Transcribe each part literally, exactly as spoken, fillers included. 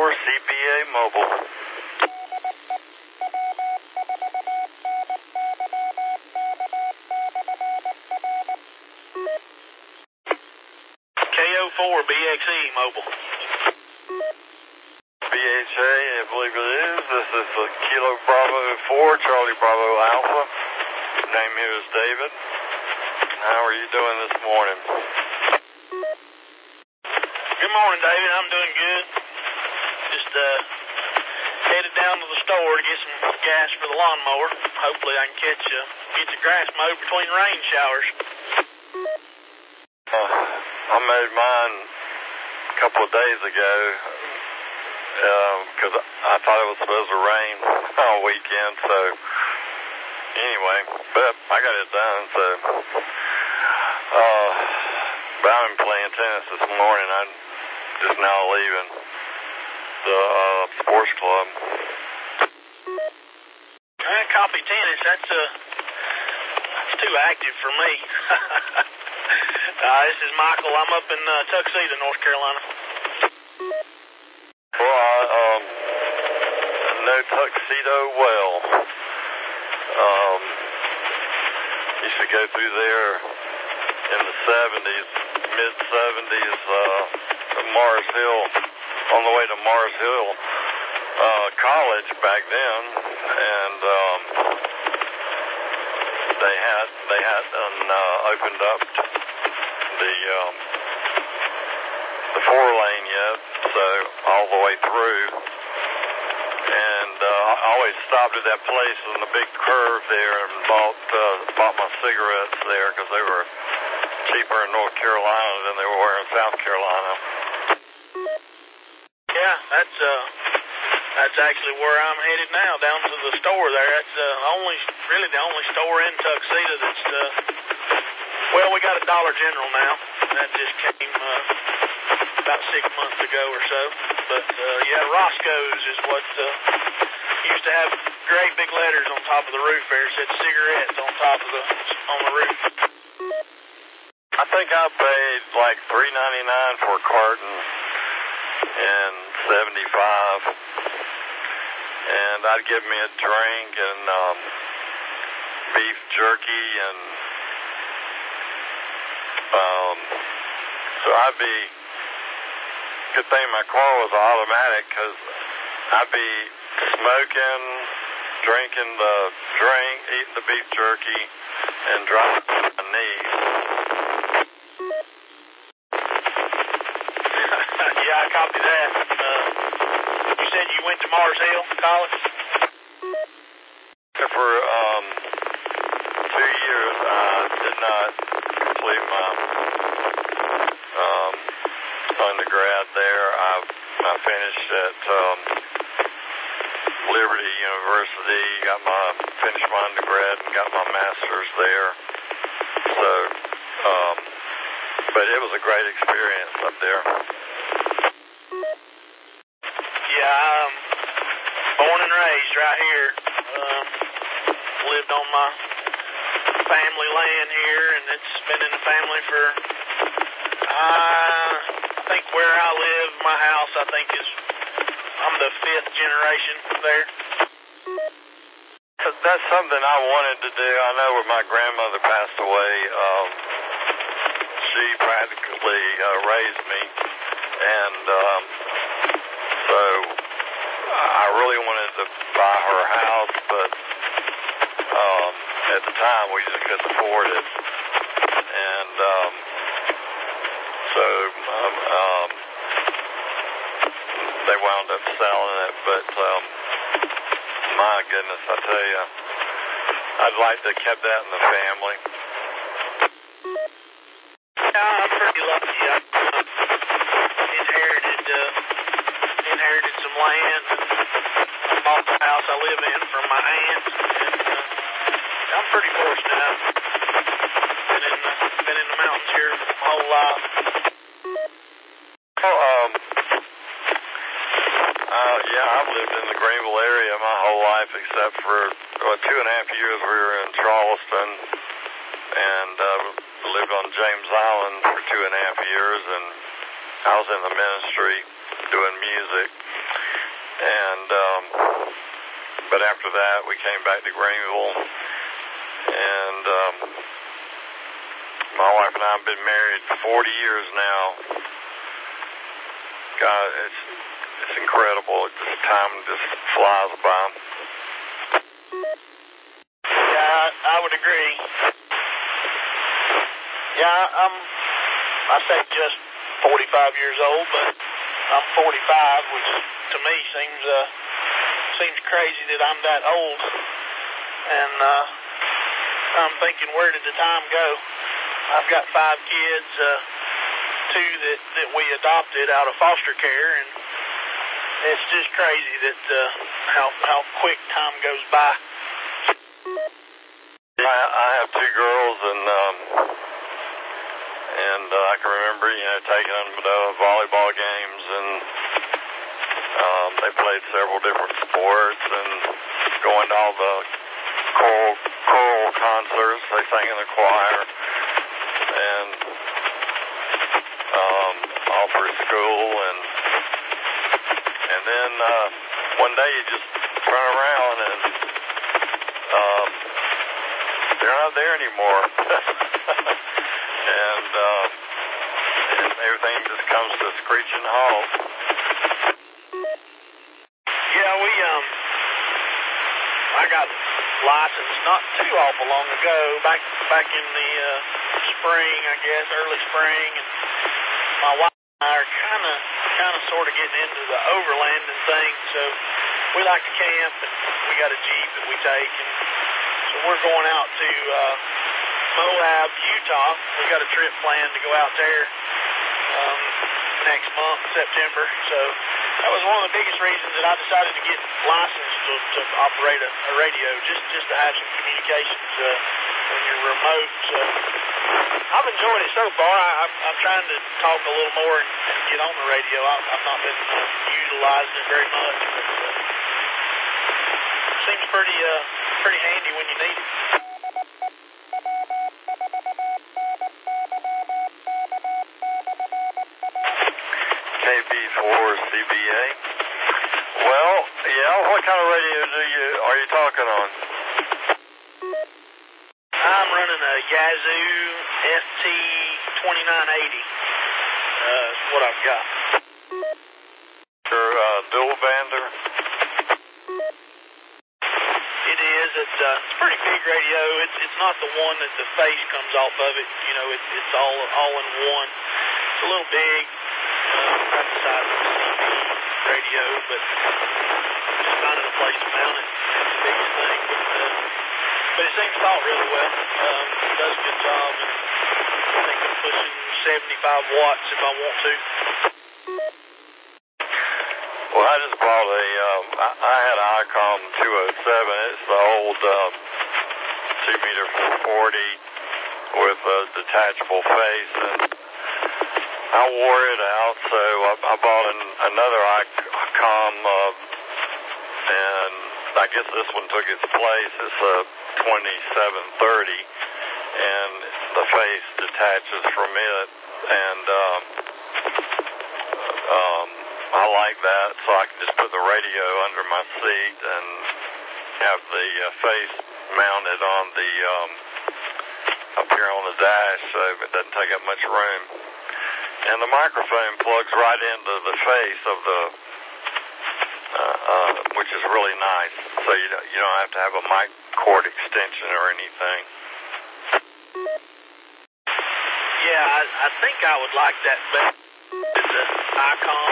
four, C P A Mobile. K O four, B X E Mobile. B H A, I believe it is. This is a Kilo Bravo four, Charlie Bravo Alpha. Name here is David. How are you doing this morning? Good morning, David. I'm doing good. Just uh, headed down to the store to get some gas for the lawnmower. Hopefully I can catch uh, get the grass mowed between rain showers. Uh, I made mine a couple of days ago because um, I thought it was supposed to rain all weekend. So anyway, but I got it done. So, uh, but I've been playing tennis this morning. I'm just now leaving the uh, sports club. Uh, copy tennis. That's uh, that's too active for me. uh, this is Michael. I'm up in uh, Tuxedo, North Carolina. Well, I um, know Tuxedo well. Um, used to go through there in the seventies, mid seventies, uh, to Mars Hill, on the way to Mars Hill uh, College back then, and um, they had they hadn't uh, opened up the um, the four lane yet, so all the way through. And uh, I always stopped at that place in the big curve there and bought uh, bought my cigarettes there because they were cheaper in North Carolina than they were in South Carolina. Yeah, that's uh, that's actually where I'm headed now, down to the store there. That's uh, only really the only store in Tuxedo that's uh, well, we got a Dollar General now. That just came uh, about six months ago or so. But uh, yeah, Roscoe's is what uh, used to have great big letters on top of the roof there. It said cigarettes on top of the on the roof. I think I paid like three ninety-nine for a carton in seventy-five, and I'd give me a drink and um, beef jerky, and um, so I'd be. Good thing my car was automatic because I'd be smoking, drinking the drink, eating the beef jerky, and dropping to my knees. Yeah, I copy that. Uh, you said you went to Mars Hill College? For um, two years, I did not complete my um, undergrad there. I, I finished at um, Liberty University, got my finished my undergrad and got my master's there. So, um, but it was a great experience up there. Yeah, I'm born and raised right here. Um, lived on my family land here, and it's been in the family for, uh, I think where I live, my house, I think is, I'm the fifth generation there. That's something I wanted to do. I know when my grandmother passed away, um, she practically uh, raised me, and um, so I really wanted to buy her house, but um, at the time we just couldn't afford it, and um, so um, um, they wound up selling it. But um, my goodness, I tell you, I'd like to have kept that in the family. Yeah, I'm pretty lucky. I uh, inherited uh, inherited some land and bought the house I live in from my aunt, and uh, I'm pretty fortunate. I've been in the, been in the mountains here my whole life. Well, um, uh, yeah, I've lived in the Greenville area my whole life, except for well, two and a half years we were in Charleston, and uh, lived on James Island for two and a half years, and I was in the ministry. doing music. And, um, but after that, we came back to Greenville. And um, my wife and I have been married for forty years now. God, it's, it's incredible. This time just flies by. Yeah, I, I would agree. Yeah, I'm, I say just forty-five years old, but I'm forty-five, which to me seems uh, seems crazy that I'm that old. And uh, I'm thinking, where did the time go? I've got five kids, uh, two that, that we adopted out of foster care, and it's just crazy that uh, how how quick time goes by. I, I have two girls, and um, and uh, I can remember, you know, taking them to volleyball games, and um, they played several different sports, and going to all the choral, choral concerts. They sang in the choir, and um, all through school, and and then uh, one day you just turn around and um, they're not there anymore. and, uh, and everything just comes to a screeching halt. Yeah, we, um, I got licensed not too awful long ago, back back in the uh, spring, I guess, early spring, and my wife and I are kind of, kind of sort of getting into the overlanding thing, so we like to camp, and we got a Jeep that we take, and so we're going out to uh, Moab, Utah. We got a trip planned to go out there um, next month, September. So that was one of the biggest reasons that I decided to get licensed to, to operate a, a radio, just just to have some communications uh, when you're remote. So I've enjoyed it so far. I, I'm, I'm trying to talk a little more and, and get on the radio. I, I've not been uh, utilizing it very much, but uh, seems pretty uh, pretty handy when you need it. K B four C B A. Well, yeah, what kind of radio do you are you talking on? I'm running a Yazoo F T twenty-nine eighty. Uh, that's what I've got. Your uh, dual bander? It is. It's, uh, it's a pretty big radio. It's it's not the one that the face comes off of it. You know, it, it's all all in one. It's a little big. Uh, right beside the C B radio, but just finding a place to mount it. That's the biggest thing. But, uh, but it seems to talk really well. Um, it does a good job, and I think I'm pushing seventy-five watts if I want to. Well, I just bought a, um, I, I had an ICOM two oh seven. It's the old um, two meter forty with a detachable face, and I wore it out, so I, I bought an, another ICOM, uh, and I guess this one took its place. It's a twenty-seven thirty, and the face detaches from it, and um, um, I like that, so I can just put the radio under my seat and have the uh, face mounted on the, um, up here on the dash, so it doesn't take up much room. And the microphone plugs right into the face of the, uh, uh, which is really nice, so you don't, you don't have to have a mic cord extension or anything. Yeah, I, I think I would like that better. It's an ICOM.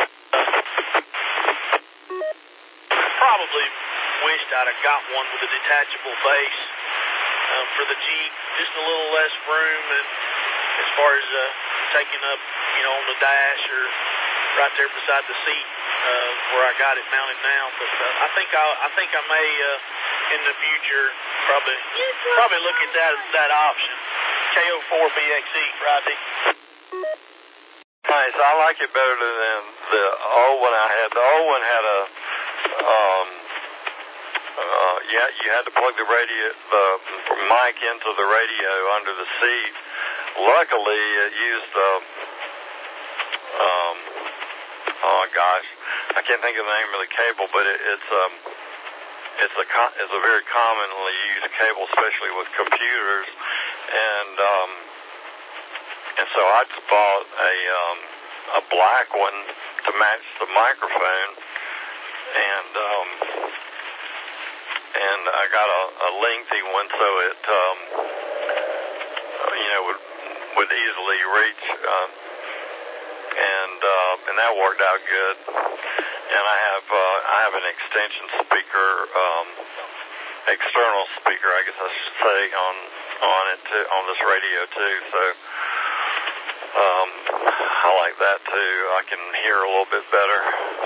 I probably wished I'd have got one with a detachable face um, for the Jeep. Just a little less room, and as far as uh, taking up, you know, on the dash or right there beside the seat uh, where I got it mounted now. But uh, I think I, I think I may uh, in the future probably probably look at that that option. K O four B X E, Rodney. Nice. I like it better than the old one I had. The old one had a, um, uh, yeah, you had to plug the radio, the mic into the radio under the seat. Luckily, it used the, um, oh gosh, I can't think of the name of the cable, but it, it's um, it's a co- it's a very commonly used cable, especially with computers, and um, and so I just bought a um, a black one to match the microphone, and um, and I got a, a lengthy one so it um, you know would would easily reach. Um, And uh, and that worked out good. And I have uh, I have an extension speaker, um, external speaker, I guess I should say, on on it too, on this radio too. So um, I like that too. I can hear a little bit better.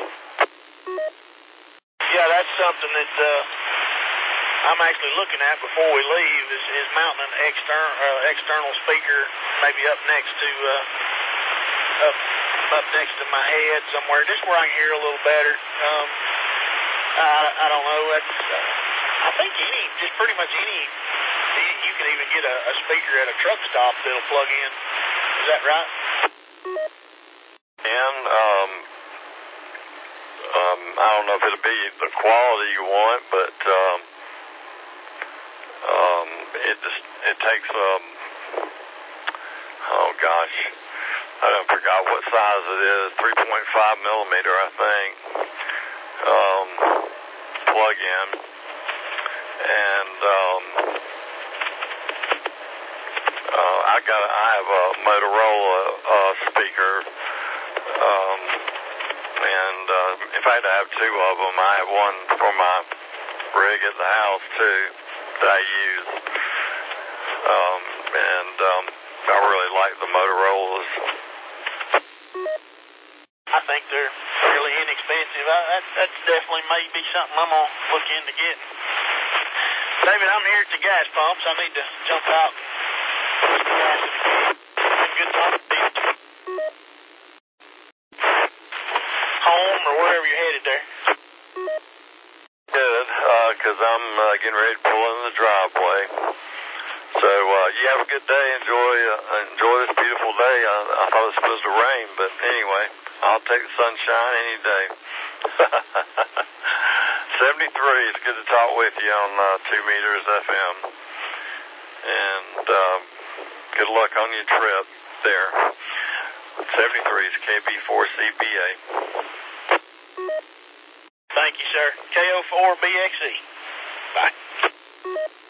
Yeah, that's something that uh, I'm actually looking at before we leave is, is mounting an external uh, external speaker, maybe up next to uh, up. up next to my head somewhere, just where I can hear a little better. Um, I, I don't know. That's, uh, I think any, just pretty much any, you can even get a, a speaker at a truck stop that'll plug in. Is that right? And um, um, I don't know if it'll be the quality you want, but um, um, it just it takes um, oh gosh. I don't forgot what size it is, three point five millimeter, I think, um, plug-in, and um, uh, I got, I have a Motorola uh, speaker, um, and uh, in fact, I have two of them. I have one for my rig at the house too that I use, um, and um, I really like the Motorola's. I think they're really inexpensive. I, that, that's definitely maybe something I'm going to look into getting. David, I'm here at the gas pumps. I need to jump out and put some gas in the can. Been good talking to you. Home or wherever you're headed there. Good, because uh, I'm uh, getting ready to pull in the driveway. So uh, you have a good day. Enjoy uh, enjoy this beautiful day. I, I thought it was supposed to rain, but anyway, I'll take the sunshine any day. seventy-three, it's good to talk with you on uh, two meters F M. And um, good luck on your trip there. seventy-three is K B four C B A. Thank you, sir. K O four B X E. Bye.